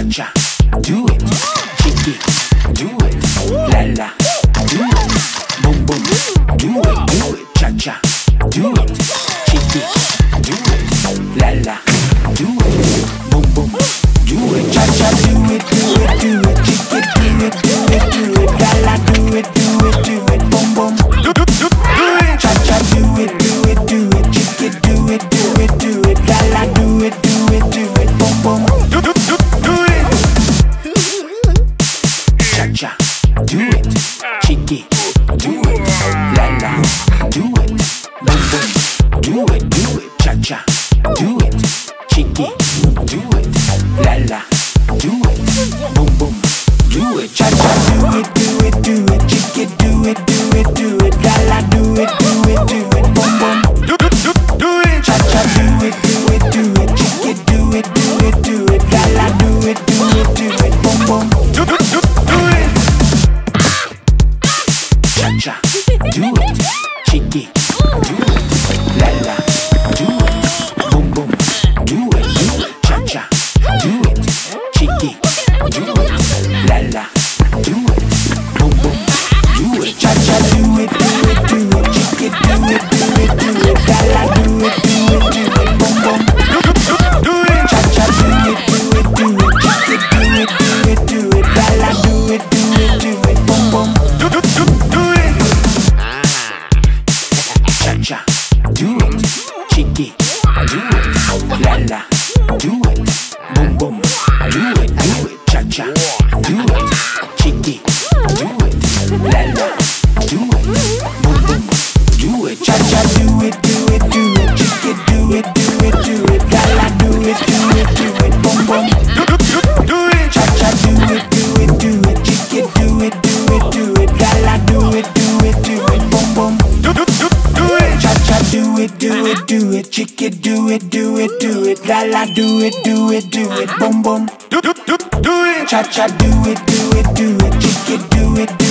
cha, do it, chicky, do it, la la, do it, boom boom, do it, cha cha, do it, chicky, do it, la la, do it, boom boom, do it, cha cha, do it, chicky, do it, la la, do it, boom boom, do it, cha cha, do it, chicky, do it, la la, do it, boom boom, do it, cha cha, do it, chicky, do it, la la, do it, boom boom, do it, cha cha, do it, chicky, do it, la la, do it, boom boom, do it, cha cha, do it, chicky, do it, la la, do it, boom boom, do it, cha cha, do it, chicky, do it, la la, do it, boom boom, do it, cha cha, do it, chicky, do it, la la, do it, boom boom, do it, cha cha, do it, chicky, do it, la la, do it, boom boom, do it, cha cha, do it, chicky, do it, la la, do it, boom boom, do it, cha cha, do it, chicky, do it, la la, do it, boom boom, do it, cha cha, do it, chicky, do it, la la, do it, boom boom, do it, cha cha, do it, chicky, do it, la la, do it, boom boom, do it, cha cha, do it, chicky, do it, la la, do it, boom boom, do it, cha cha, do it, chicky, do it, la la, do it, boom boom, do it, cha cha, do it, chicky, do it, la la, do it, boom boom, do it, cha cha, do it, chicky, do it.